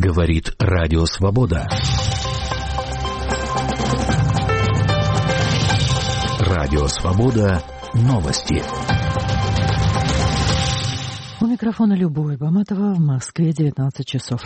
Говорит Радио Свобода. Радио Свобода. Новости. У микрофона Любовь Баматова, в Москве 19 часов.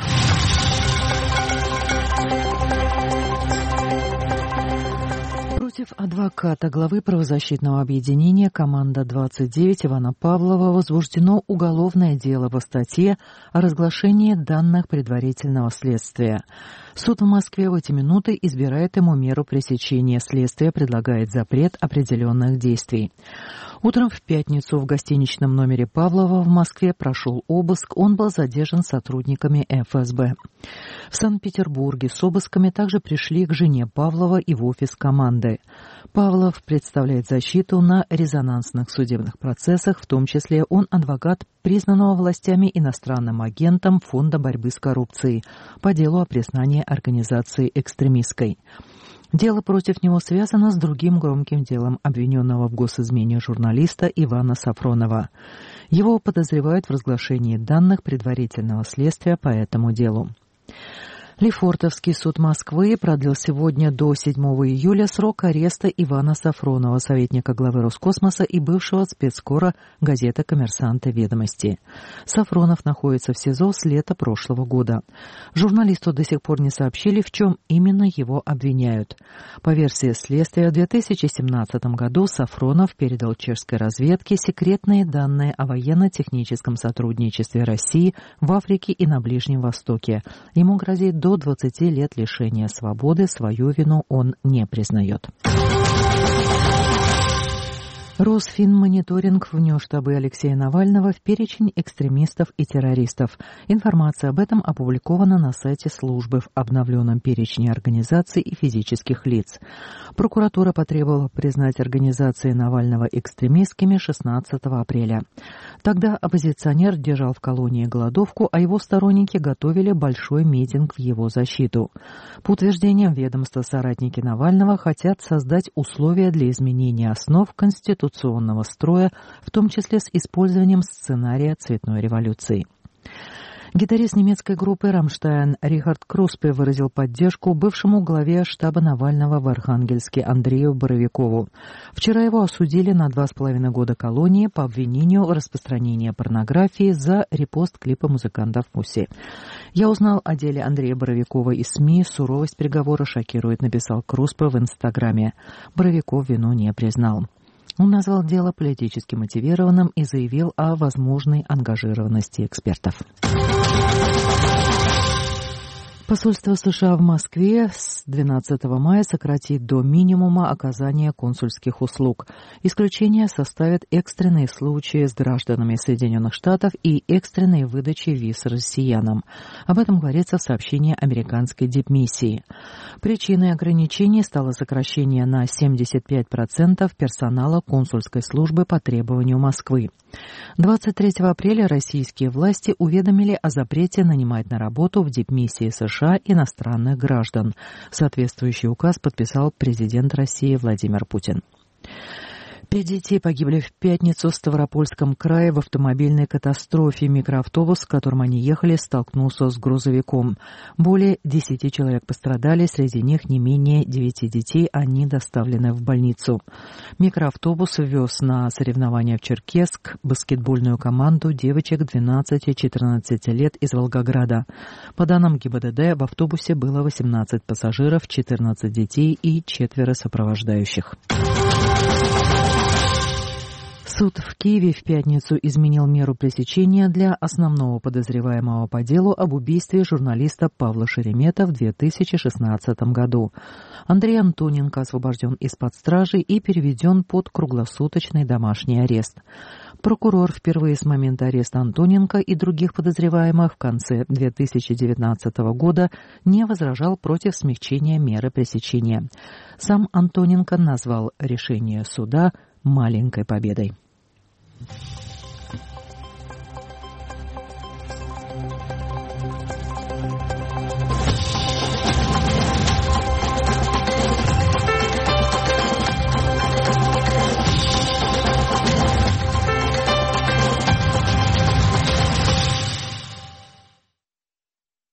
Против адвоката главы правозащитного объединения «Команда-29» Ивана Павлова возбуждено уголовное дело по статье о разглашении данных предварительного следствия. Суд в Москве в эти минуты избирает ему меру пресечения. Следствие предлагает запрет определенных действий. Утром в пятницу в гостиничном номере Павлова в Москве прошел обыск. Он был задержан сотрудниками ФСБ. В Санкт-Петербурге с обысками также пришли к жене Павлова и в офис команды. Павлов представляет защиту на резонансных судебных процессах, в том числе он адвокат признанного властями иностранным агентом Фонда борьбы с коррупцией по делу о признании организации экстремистской. Дело против него связано с другим громким делом обвиненного в госизмене журналиста Ивана Сафронова. Его подозревают в разглашении данных предварительного следствия по этому делу. Лефортовский суд Москвы продлил сегодня до 7 июля срок ареста Ивана Сафронова, советника главы Роскосмоса и бывшего спецкора газеты «Коммерсант» и «Ведомости». Сафронов находится в СИЗО с лета прошлого года. Журналисту до сих пор не сообщили, в чем именно его обвиняют. По версии следствия, в 2017 году Сафронов передал чешской разведке секретные данные о военно-техническом сотрудничестве России в Африке и на Ближнем Востоке. Ему грозит до 20 лет лишения свободы, свою вину он не признает. Росфинмониторинг внес штабы Алексея Навального в перечень экстремистов и террористов. Информация об этом опубликована на сайте службы в обновленном перечне организаций и физических лиц. Прокуратура потребовала признать организации Навального экстремистскими 16 апреля. Тогда оппозиционер держал в колонии голодовку, а его сторонники готовили большой митинг в его защиту. По утверждениям ведомства, соратники Навального хотят создать условия для изменения основ конституционного строя, в том числе с использованием сценария цветной революции. Гитарист немецкой группы «Рамштайн» Рихард Круспе выразил поддержку бывшему главе штаба Навального в Архангельске Андрею Боровикову. Вчера его осудили на 2,5 года колонии по обвинению в распространении порнографии за репост клипа музыканта в МУСе. «Я узнал о деле Андрея Боровикова из СМИ. Суровость приговора шокирует», — написал Круспе в Инстаграме. Боровиков вину не признал. Он назвал дело политически мотивированным и заявил о возможной ангажированности экспертов. Посольство США в Москве с 12 мая сократит до минимума оказание консульских услуг. Исключение составят экстренные случаи с гражданами Соединенных Штатов и экстренные выдачи виз россиянам. Об этом говорится в сообщении американской дипмиссии. Причиной ограничений стало сокращение на 75% персонала консульской службы по требованию Москвы. 23 апреля российские власти уведомили о запрете нанимать на работу в дипмиссии США иностранных граждан. Соответствующий указ подписал президент России Владимир Путин. 5 детей погибли в пятницу в Ставропольском крае в автомобильной катастрофе. Микроавтобус, в котором они ехали, столкнулся с грузовиком. Более 10 человек пострадали, среди них не менее 9 детей, они доставлены в больницу. Микроавтобус вез на соревнования в Черкесск баскетбольную команду девочек 12-14 лет из Волгограда. По данным ГИБДД, в автобусе было 18 пассажиров, 14 детей и 4 сопровождающих. Суд в Киеве в пятницу изменил меру пресечения для основного подозреваемого по делу об убийстве журналиста Павла Шеремета в 2016 году. Андрей Антоненко освобожден из-под стражи и переведен под круглосуточный домашний арест. Прокурор впервые с момента ареста Антоненко и других подозреваемых в конце 2019 года не возражал против смягчения меры пресечения. Сам Антоненко назвал решение суда маленькой победой.